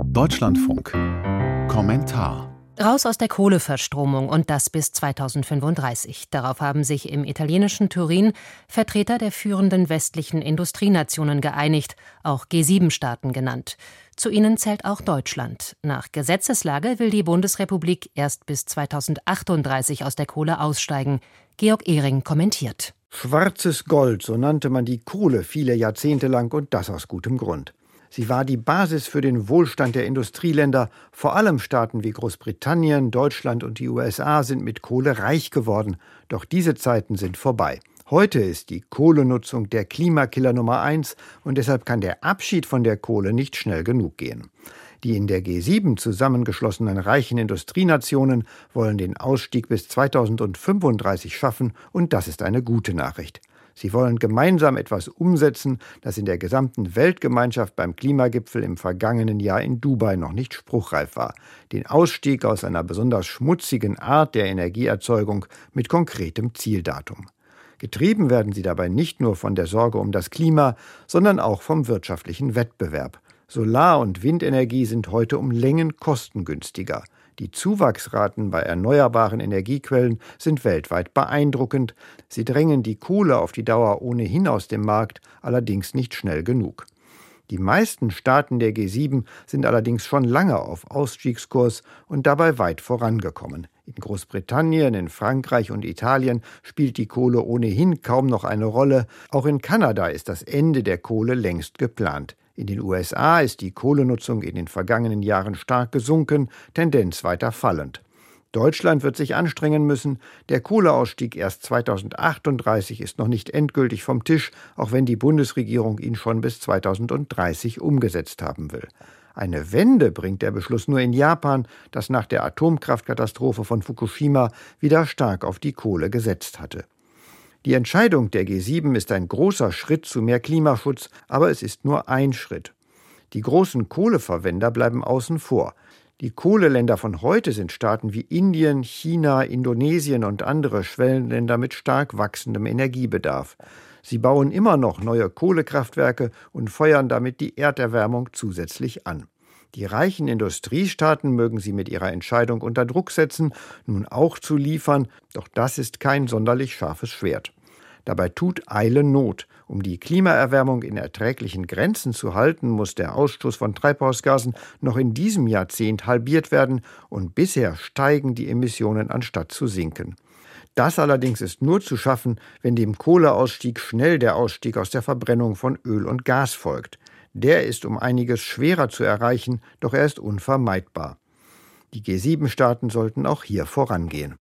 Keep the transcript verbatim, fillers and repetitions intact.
Deutschlandfunk. Kommentar. Raus aus der Kohleverstromung und das bis zweitausendfünfunddreißig. Darauf haben sich im italienischen Turin Vertreter der führenden westlichen Industrienationen geeinigt, auch G sieben Staaten genannt. Zu ihnen zählt auch Deutschland. Nach Gesetzeslage will die Bundesrepublik erst bis zweitausendachtunddreißig aus der Kohle aussteigen. Georg Ehring kommentiert. Schwarzes Gold, so nannte man die Kohle viele Jahrzehnte lang, und das aus gutem Grund. Sie war die Basis für den Wohlstand der Industrieländer. Vor allem Staaten wie Großbritannien, Deutschland und die U S A sind mit Kohle reich geworden. Doch diese Zeiten sind vorbei. Heute ist die Kohlenutzung der Klimakiller Nummer eins und deshalb kann der Abschied von der Kohle nicht schnell genug gehen. Die in der G sieben zusammengeschlossenen reichen Industrienationen wollen den Ausstieg bis zweitausendfünfunddreißig schaffen, und das ist eine gute Nachricht. Sie wollen gemeinsam etwas umsetzen, das in der gesamten Weltgemeinschaft beim Klimagipfel im vergangenen Jahr in Dubai noch nicht spruchreif war. Den Ausstieg aus einer besonders schmutzigen Art der Energieerzeugung mit konkretem Zieldatum. Getrieben werden sie dabei nicht nur von der Sorge um das Klima, sondern auch vom wirtschaftlichen Wettbewerb. Solar- und Windenergie sind heute um Längen kostengünstiger. Die Zuwachsraten bei erneuerbaren Energiequellen sind weltweit beeindruckend. Sie drängen die Kohle auf die Dauer ohnehin aus dem Markt, allerdings nicht schnell genug. Die meisten Staaten der G sieben sind allerdings schon lange auf Ausstiegskurs und dabei weit vorangekommen. In Großbritannien, in Frankreich und Italien spielt die Kohle ohnehin kaum noch eine Rolle. Auch in Kanada ist das Ende der Kohle längst geplant. In den U S A ist die Kohlenutzung in den vergangenen Jahren stark gesunken, Tendenz weiter fallend. Deutschland wird sich anstrengen müssen. Der Kohleausstieg erst zweitausendachtunddreißig ist noch nicht endgültig vom Tisch, auch wenn die Bundesregierung ihn schon bis zweitausenddreißig umgesetzt haben will. Eine Wende bringt der Beschluss nur in Japan, das nach der Atomkraftkatastrophe von Fukushima wieder stark auf die Kohle gesetzt hatte. Die Entscheidung der G sieben ist ein großer Schritt zu mehr Klimaschutz, aber es ist nur ein Schritt. Die großen Kohleverwender bleiben außen vor. Die Kohleländer von heute sind Staaten wie Indien, China, Indonesien und andere Schwellenländer mit stark wachsendem Energiebedarf. Sie bauen immer noch neue Kohlekraftwerke und feuern damit die Erderwärmung zusätzlich an. Die reichen Industriestaaten mögen sie mit ihrer Entscheidung unter Druck setzen, nun auch zu liefern, doch das ist kein sonderlich scharfes Schwert. Dabei tut Eile Not. Um die Klimaerwärmung in erträglichen Grenzen zu halten, muss der Ausstoß von Treibhausgasen noch in diesem Jahrzehnt halbiert werden, und bisher steigen die Emissionen anstatt zu sinken. Das allerdings ist nur zu schaffen, wenn dem Kohleausstieg schnell der Ausstieg aus der Verbrennung von Öl und Gas folgt. Der ist um einiges schwerer zu erreichen, doch er ist unvermeidbar. Die G sieben Staaten sollten auch hier vorangehen.